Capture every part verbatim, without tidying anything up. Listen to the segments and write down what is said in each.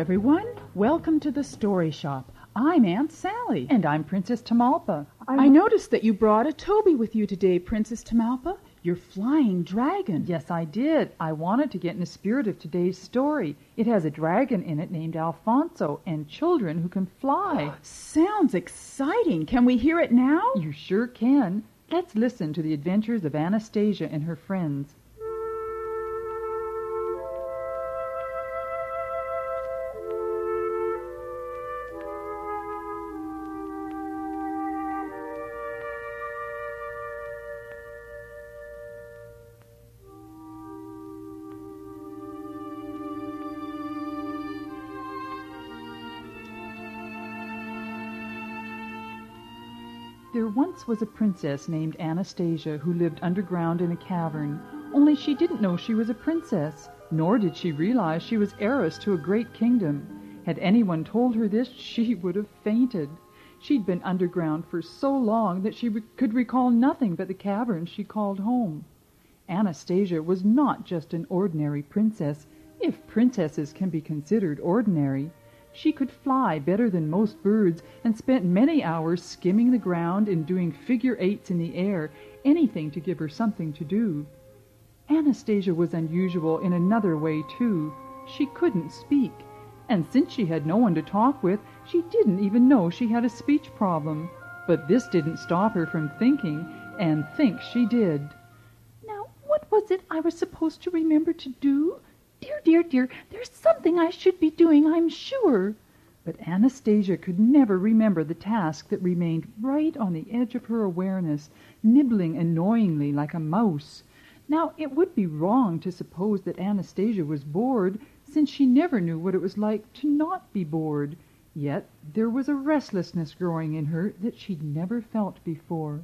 everyone. Welcome to the Story Shop. I'm Aunt Sally. And I'm Princess Tamalpa. I, I noticed that you brought a Toby with you today, Princess Tamalpa. Your flying dragon. Yes, I did. I wanted to get in the spirit of today's story. It has a dragon in it named Alfonso and children who can fly. Sounds exciting. Can we hear it now? You sure can. Let's listen to the adventures of Anastasia and her friends. There once was a princess named Anastasia who lived underground in a cavern, only she didn't know she was a princess, nor did she realize she was heiress to a great kingdom. Had anyone told her this, she would have fainted. She'd been underground for so long that she could recall nothing but the cavern she called home. Anastasia was not just an ordinary princess, if princesses can be considered ordinary. She could fly better than most birds and spent many hours skimming the ground and doing figure eights in the air, anything to give her something to do. Anastasia was unusual in another way, too. She couldn't speak, and since she had no one to talk with, she didn't even know she had a speech problem. But this didn't stop her from thinking, and think she did. Now, what was it I was supposed to remember to do? Dear, dear, dear, there's something I should be doing, I'm sure. But Anastasia could never remember the task that remained right on the edge of her awareness, nibbling annoyingly like a mouse. Now, it would be wrong to suppose that Anastasia was bored, since she never knew what it was like to not be bored. Yet there was a restlessness growing in her that she'd never felt before.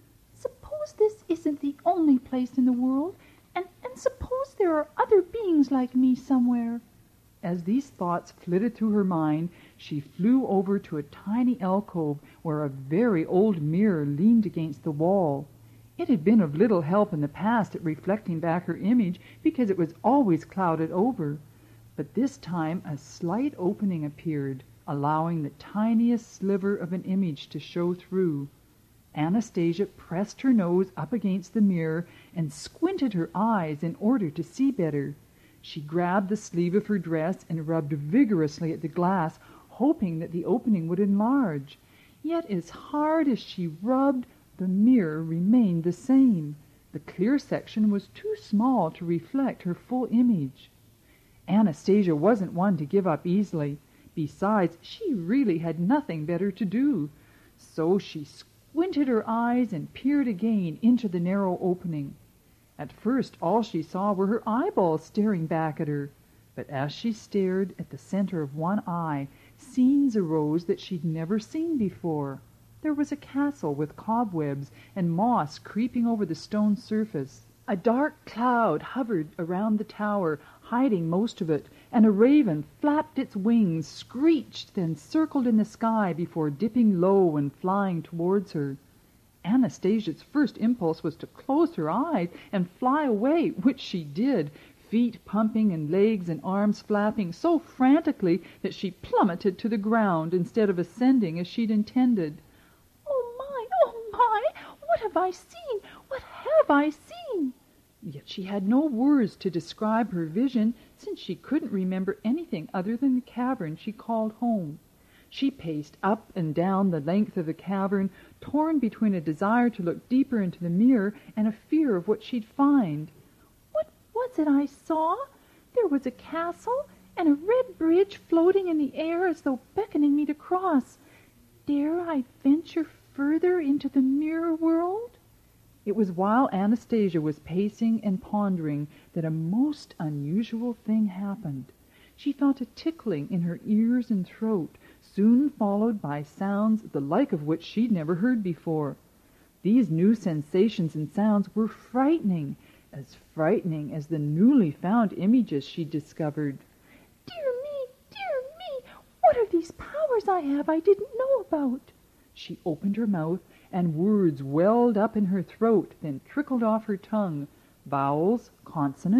Suppose this isn't the only place in the world, and, and suppose there are other beings like me somewhere. As these thoughts flitted through her mind, she flew over to a tiny alcove where a very old mirror leaned against the wall. It had been of little help in the past at reflecting back her image because it was always clouded over. But this time a slight opening appeared, allowing the tiniest sliver of an image to show through. Anastasia pressed her nose up against the mirror and squinted her eyes in order to see better. She grabbed the sleeve of her dress and rubbed vigorously at the glass, hoping that the opening would enlarge. Yet as hard as she rubbed, the mirror remained the same. The clear section was too small to reflect her full image. Anastasia wasn't one to give up easily. Besides, she really had nothing better to do. So she squinted her eyes and peered again into the narrow opening. At first all she saw were her eyeballs staring back at her, but as she stared at the center of one eye, scenes arose that she'd never seen before. There was a castle with cobwebs and moss creeping over the stone surface. A dark cloud hovered around the tower, hiding most of it, and a raven flapped its wings, screeched, then circled in the sky before dipping low and flying towards her. Anastasia's first impulse was to close her eyes and fly away, which she did, feet pumping and legs and arms flapping so frantically that she plummeted to the ground instead of ascending as she'd intended. Oh, my, oh, my! What have I seen? What have I seen? Yet she had no words to describe her vision, since she couldn't remember anything other than the cavern she called home. She paced up and down the length of the cavern, torn between a desire to look deeper into the mirror and a fear of what she'd find. What was it I saw? There was a castle and a red bridge floating in the air as though beckoning me to cross. Dare I venture further into the mirror world? It was while Anastasia was pacing and pondering that a most unusual thing happened. She felt a tickling in her ears and throat, soon followed by sounds the like of which she'd never heard before. These new sensations and sounds were frightening, as frightening as the newly found images she'd discovered. Dear me, dear me, what are these powers I have I didn't know about? She opened her mouth, and words welled up in her throat, then trickled off her tongue, vowels, consonants,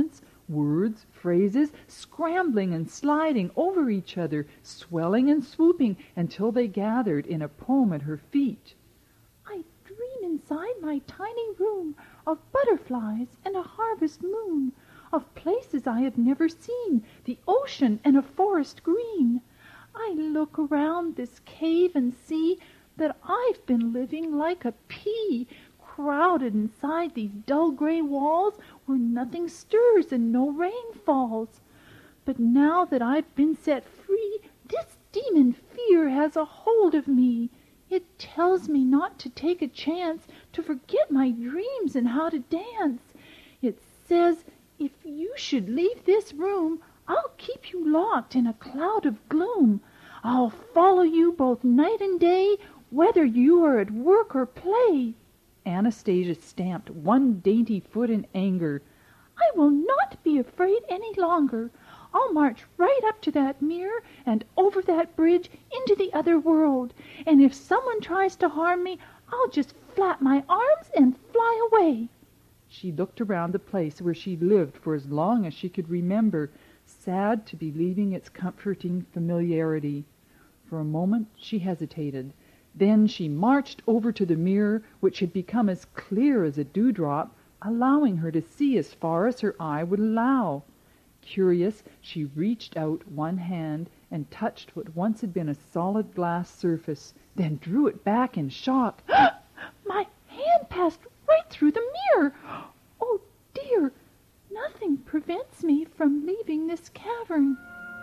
words, phrases, scrambling and sliding over each other, swelling and swooping until they gathered in a poem at her feet. I dream inside my tiny room of butterflies and a harvest moon, of places I have never seen, the ocean and a forest green. I look around this cave and see that I've been living like a pea, crowded inside these dull gray walls where nothing stirs and no rain falls. But now that I've been set free, this demon fear has a hold of me. It tells me not to take a chance, to forget my dreams and how to dance. It says, if you should leave this room, I'll keep you locked in a cloud of gloom. I'll follow you both night and day, whether you are at work or play. Anastasia stamped one dainty foot in anger. I will not be afraid any longer. I'll march right up to that mirror and over that bridge into the other world. And if someone tries to harm me, I'll just flap my arms and fly away. She looked around the place where she'd lived for as long as she could remember, sad to be leaving its comforting familiarity. For a moment she hesitated. Then she marched over to the mirror, which had become as clear as a dewdrop, allowing her to see as far as her eye would allow. Curious, she reached out one hand and touched what once had been a solid glass surface, then drew it back in shock. My hand passed right through the mirror. Oh, dear, nothing prevents me from leaving this cavern.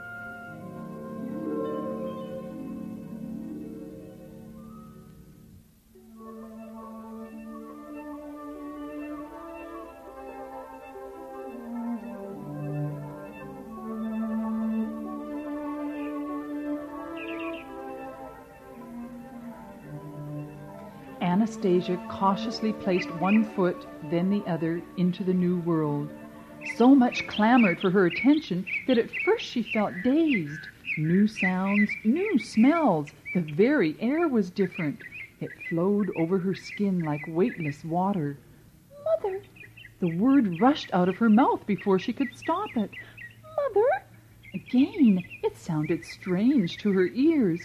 Anastasia cautiously placed one foot, then the other, into the new world. So much clamored for her attention that at first she felt dazed. New sounds, new smells, the very air was different. It flowed over her skin like weightless water. Mother! The word rushed out of her mouth before she could stop it. Mother! Again, it sounded strange to her ears.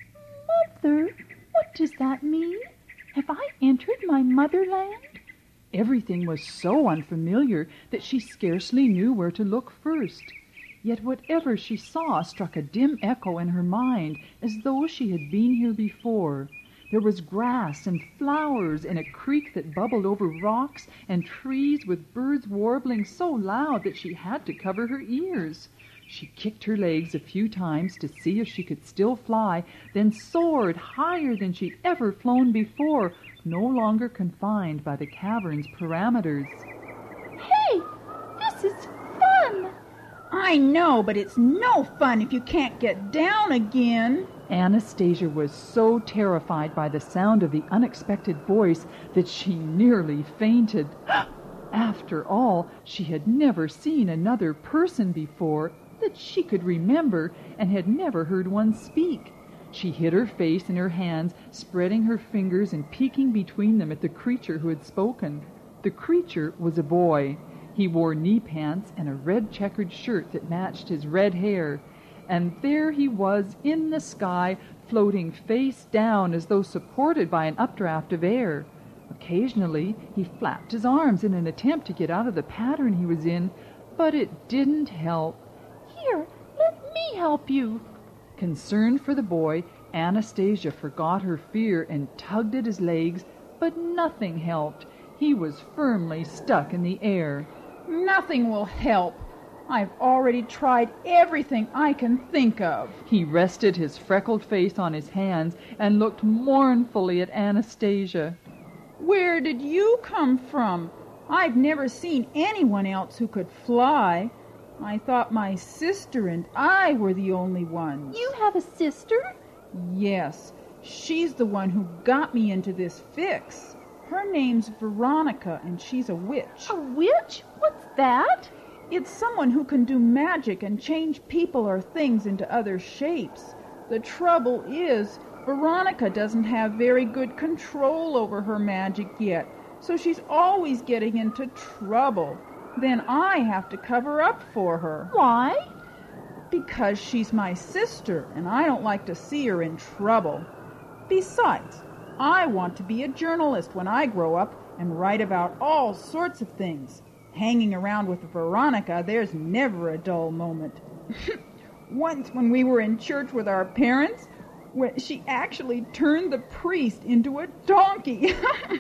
Mother, what does that mean? Have I entered my motherland? Everything was so unfamiliar that she scarcely knew where to look first. Yet whatever she saw struck a dim echo in her mind, as though she had been here before. There was grass and flowers and a creek that bubbled over rocks and trees with birds warbling so loud that she had to cover her ears. She kicked her legs a few times to see if she could still fly, then soared higher than she'd ever flown before, no longer confined by the cavern's parameters. Hey, this is fun! I know, but it's no fun if you can't get down again. Anastasia was so terrified by the sound of the unexpected voice that she nearly fainted. After all, she had never seen another person before that she could remember, and had never heard one speak. She hid her face in her hands, spreading her fingers and peeking between them at the creature who had spoken. The creature was a boy. He wore knee pants and a red checkered shirt that matched his red hair. And there he was in the sky, floating face down as though supported by an updraft of air. Occasionally he flapped his arms in an attempt to get out of the pattern he was in, but it didn't help. Here, let me help you. Concerned for the boy, Anastasia forgot her fear and tugged at his legs, but nothing helped. He was firmly stuck in the air. Nothing will help. I've already tried everything I can think of. He rested his freckled face on his hands and looked mournfully at Anastasia. Where did you come from? I've never seen anyone else who could fly. I thought my sister and I were the only ones. You have a sister? Yes, she's the one who got me into this fix. Her name's Veronica, and she's a witch. A witch? What's that? It's someone who can do magic and change people or things into other shapes. The trouble is, Veronica doesn't have very good control over her magic yet, so she's always getting into trouble. then I have to cover up for her. Why? Because she's my sister, and I don't like to see her in trouble. Besides, I want to be a journalist when I grow up and write about all sorts of things. Hanging around with Veronica, there's never a dull moment. Once when we were in church with our parents, when she actually turned the priest into a donkey.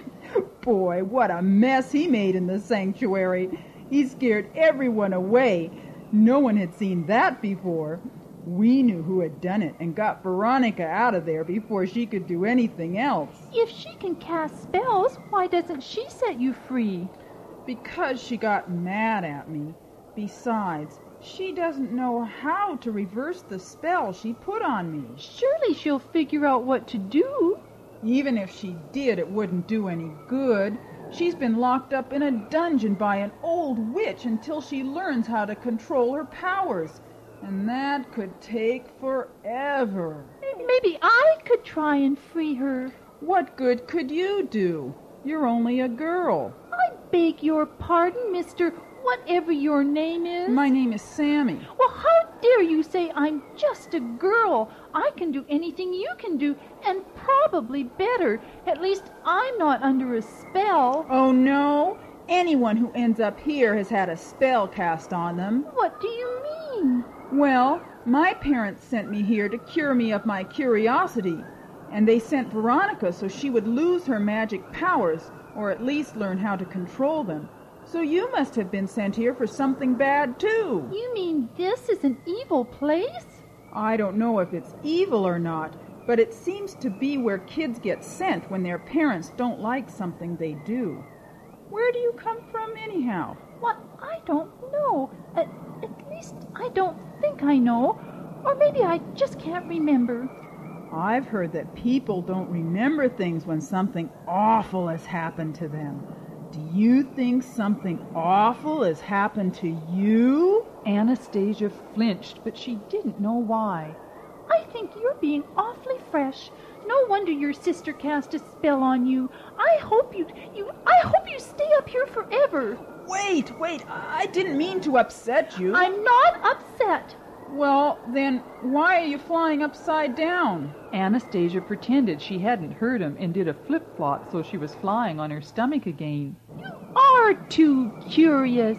Boy, what a mess he made in the sanctuary. He scared everyone away. No one had seen that before. We knew who had done it and got Veronica out of there before she could do anything else. If she can cast spells, why doesn't she set you free? Because she got mad at me. Besides, she doesn't know how to reverse the spell she put on me. Surely she'll figure out what to do. Even if she did, it wouldn't do any good. She's been locked up in a dungeon by an old witch until she learns how to control her powers. And that could take forever. Maybe I could try and free her. What good could you do? You're only a girl. I beg your pardon, Mister Whatever your name is. My name is Sammy. Well, how dare you say I'm just a girl? I can do anything you can do, and probably better. At least I'm not under a spell. Oh, no? Anyone who ends up here has had a spell cast on them. What do you mean? Well, my parents sent me here to cure me of my curiosity, and they sent Veronica so she would lose her magic powers, or at least learn how to control them. So you must have been sent here for something bad, too. You mean this is an evil place? I don't know if it's evil or not, but it seems to be where kids get sent when their parents don't like something they do. Where do you come from, anyhow? What? I don't know. At, at least I don't think I know. Or maybe I just can't remember. I've heard that people don't remember things when something awful has happened to them. Do you think something awful has happened to you? Anastasia flinched, but she didn't know why. I think you're being awfully fresh. No wonder your sister cast a spell on you. I hope you, you, I hope you stay up here forever. Wait, wait, I didn't mean to upset you. I'm not upset. Well, then, why are you flying upside down? Anastasia pretended she hadn't heard him and did a flip-flop so she was flying on her stomach again. You are too curious.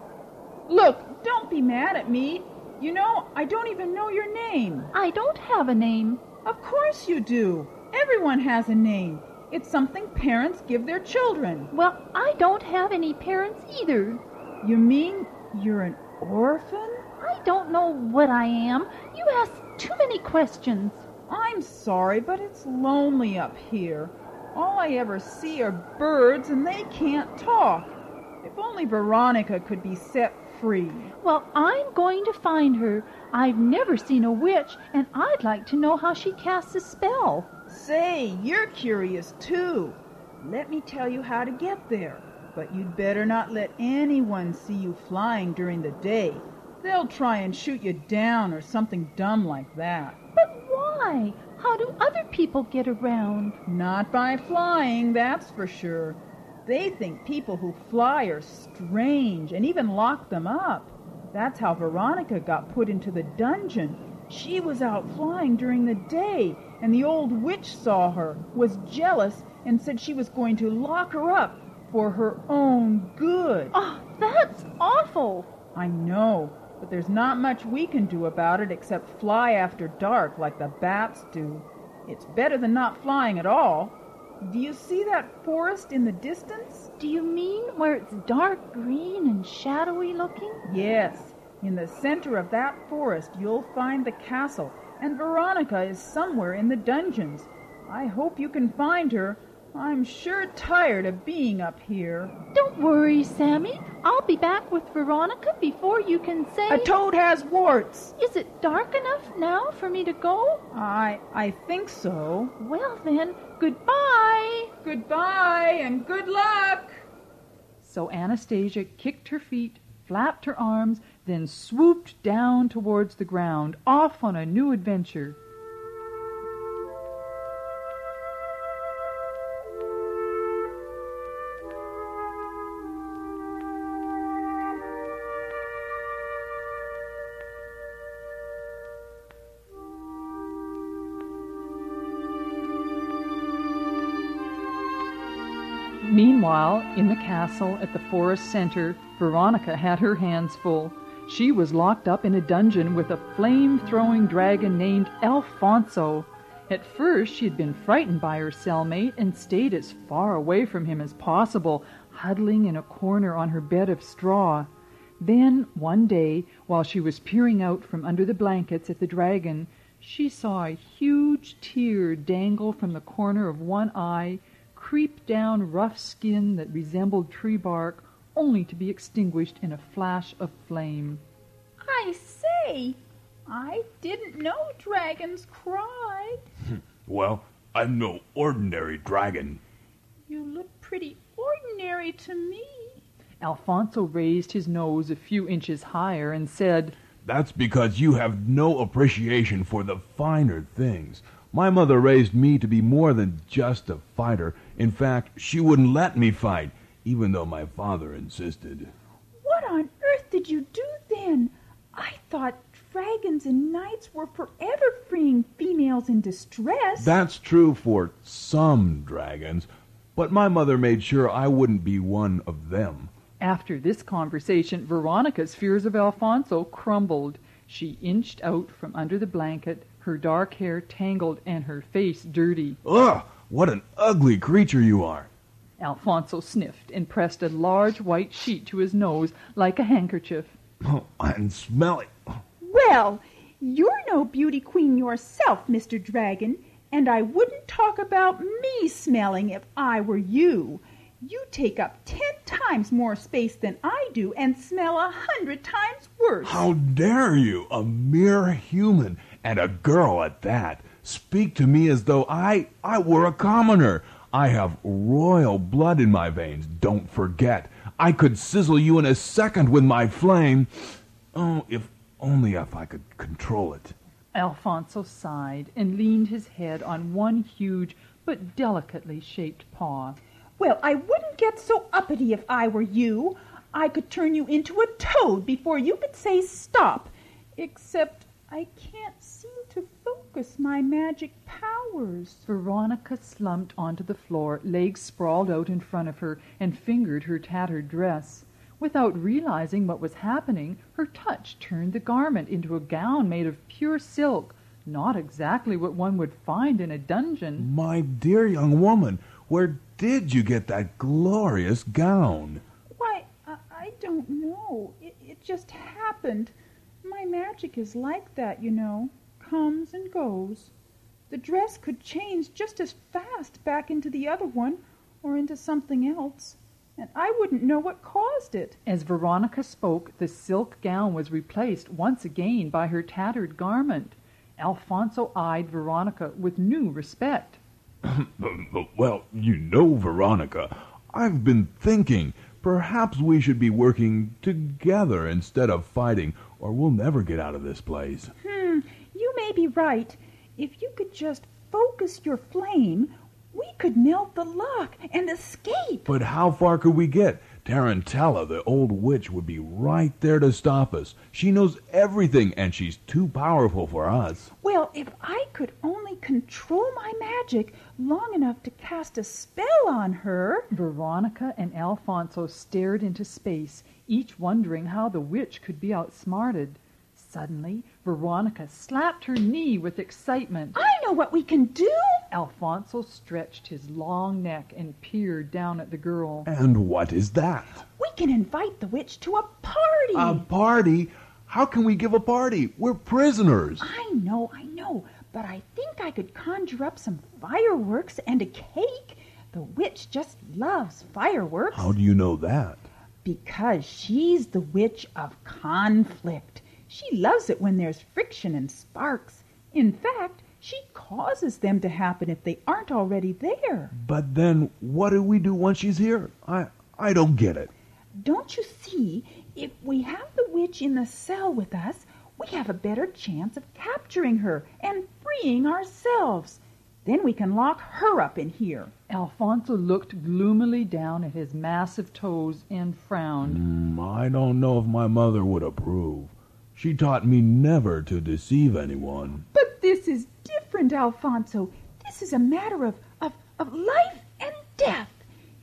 Look, don't be mad at me. You know, I don't even know your name. I don't have a name. Of course you do. Everyone has a name. It's something parents give their children. Well, I don't have any parents either. You mean you're an orphan? I don't know what I am. You ask too many questions. I'm sorry, but it's lonely up here. All I ever see are birds, and they can't talk. If only Veronica could be set free. Well, I'm going to find her. I've never seen a witch, and I'd like to know how she casts a spell. Say, you're curious, too. Let me tell you how to get there. But you'd better not let anyone see you flying during the day. They'll try and shoot you down or something dumb like that. But why? How do other people get around? Not by flying, that's for sure. They think people who fly are strange and even lock them up. That's how Veronica got put into the dungeon. She was out flying during the day, and the old witch saw her, was jealous, and said she was going to lock her up for her own good. Oh, that's awful. I know, but there's not much we can do about it except fly after dark like the bats do. It's better than not flying at all. Do you see that forest in the distance? Do you mean where it's dark green and shadowy looking? Yes. In the center of that forest you'll find the castle, and Veronica is somewhere in the dungeons. I hope you can find her. I'm sure tired of being up here. Don't worry, Sammy. I'll be back with Veronica before you can say... A toad has warts. Is it dark enough now for me to go? I I think so. Well then, goodbye. Goodbye and good luck. So Anastasia kicked her feet, flapped her arms, then swooped down towards the ground, off on a new adventure. Meanwhile, in the castle at the forest center, Veronica had her hands full. She was locked up in a dungeon with a flame-throwing dragon named Alfonso. At first, she had been frightened by her cellmate and stayed as far away from him as possible, huddling in a corner on her bed of straw. Then, one day, while she was peering out from under the blankets at the dragon, she saw a huge tear dangle from the corner of one eye, creep down rough skin that resembled tree bark, only to be extinguished in a flash of flame. I say, I didn't know dragons cried. Well, I'm no ordinary dragon. You look pretty ordinary to me. Alfonso raised his nose a few inches higher and said, That's because you have no appreciation for the finer things. My mother raised me to be more than just a fighter. In fact, she wouldn't let me fight, even though my father insisted. What on earth did you do then? I thought dragons and knights were forever freeing females in distress. That's true for some dragons, but my mother made sure I wouldn't be one of them. After this conversation, Veronica's fears of Alfonso crumbled. She inched out from under the blanket, her dark hair tangled and her face dirty. Ugh! What an ugly creature you are! Alfonso sniffed and pressed a large white sheet to his nose like a handkerchief. Oh, and smelly. Well, you're no beauty queen yourself, Mister Dragon, and I wouldn't talk about me smelling if I were you. You take up ten times more space than I do and smell a hundred times worse. How dare you, a mere human, and a girl at that, speak to me as though I, I were a commoner. I have royal blood in my veins, don't forget. I could sizzle you in a second with my flame. Oh, if only if I could control it. Alfonso sighed and leaned his head on one huge but delicately shaped paw. Well, I wouldn't get so uppity if I were you. I could turn you into a toad before you could say stop. Except I can't seem to focus my magic powers. Veronica slumped onto the floor, legs sprawled out in front of her, and fingered her tattered dress. Without realizing what was happening, her touch turned the garment into a gown made of pure silk, not exactly what one would find in a dungeon. My dear young woman, where did you get that glorious gown? Why, I, I don't know. It, it just happened. My magic is like that, you know. Comes and goes. The dress could change just as fast back into the other one or into something else, and I wouldn't know what caused it. As Veronica spoke, the silk gown was replaced once again by her tattered garment. Alfonso eyed Veronica with new respect. Well, you know, Veronica, I've been thinking perhaps we should be working together instead of fighting, or we'll never get out of this place. Hmm, you may be right. If you could just focus your flame, we could melt the lock and escape. But how far could we get? Tarantella, the old witch, would be right there to stop us. She knows everything, and she's too powerful for us. Well, if I could only control my magic long enough to cast a spell on her... Veronica and Alfonso stared into space, each wondering how the witch could be outsmarted. Suddenly, Veronica slapped her knee with excitement. I know what we can do! Alfonso stretched his long neck and peered down at the girl. And what is that? We can invite the witch to a party! A party? How can we give a party? We're prisoners. I know, I know, but I think I could conjure up some fireworks and a cake. The witch just loves fireworks. How do you know that? Because she's the witch of conflict. She loves it when there's friction and sparks. In fact, she causes them to happen if they aren't already there. But then what do we do once she's here? I I don't get it. Don't you see, if we have the witch in the cell with us, we have a better chance of capturing her and freeing ourselves. Then we can lock her up in here. Alfonso looked gloomily down at his massive toes and frowned. Mm, I don't know if my mother would approve. She taught me never to deceive anyone. But this is different, Alfonso. This is a matter of, of, of life and death.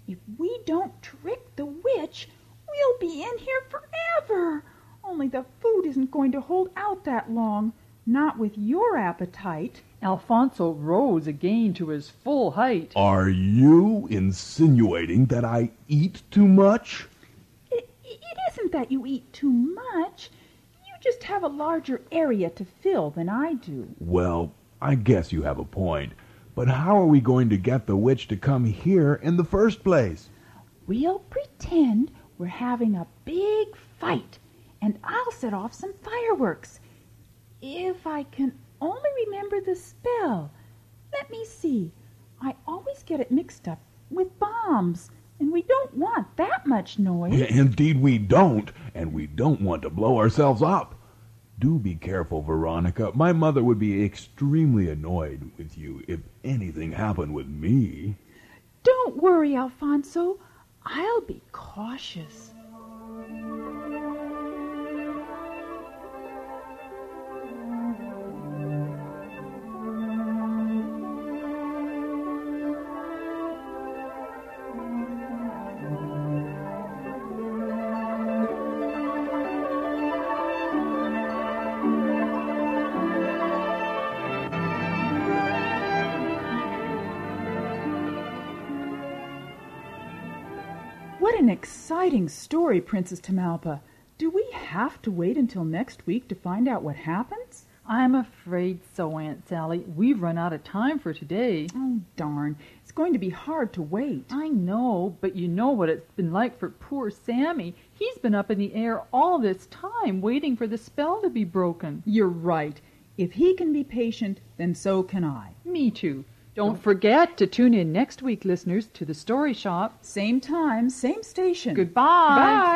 If we don't trick the witch, we'll be in here forever. Only the food isn't going to hold out that long. Not with your appetite. Alfonso rose again to his full height. Are you insinuating that I eat too much? It, it isn't that you eat too much. You just have a larger area to fill than I do. Well, I guess you have a point. But how are we going to get the witch to come here in the first place? We'll pretend we're having a big fight, and I'll set off some fireworks. If I can only remember the spell. Let me see. I always get it mixed up with bombs, and we don't want that much noise. Indeed we don't, and we don't want to blow ourselves up. Do be careful, Veronica. My mother would be extremely annoyed with you if anything happened with me. Don't worry, Alfonso. I'll be cautious. What an exciting story, Princess Tamalpa. Do we have to wait until next week to find out what happens? I'm afraid so, Aunt Sally. We've run out of time for today. Oh, darn. It's going to be hard to wait. I know, but you know what it's been like for poor Sammy. He's been up in the air all this time, waiting for the spell to be broken. You're right. If he can be patient, then so can I. Me too. Don't forget to tune in next week, listeners, to the Story Shop. Same time, same station. Goodbye. Bye.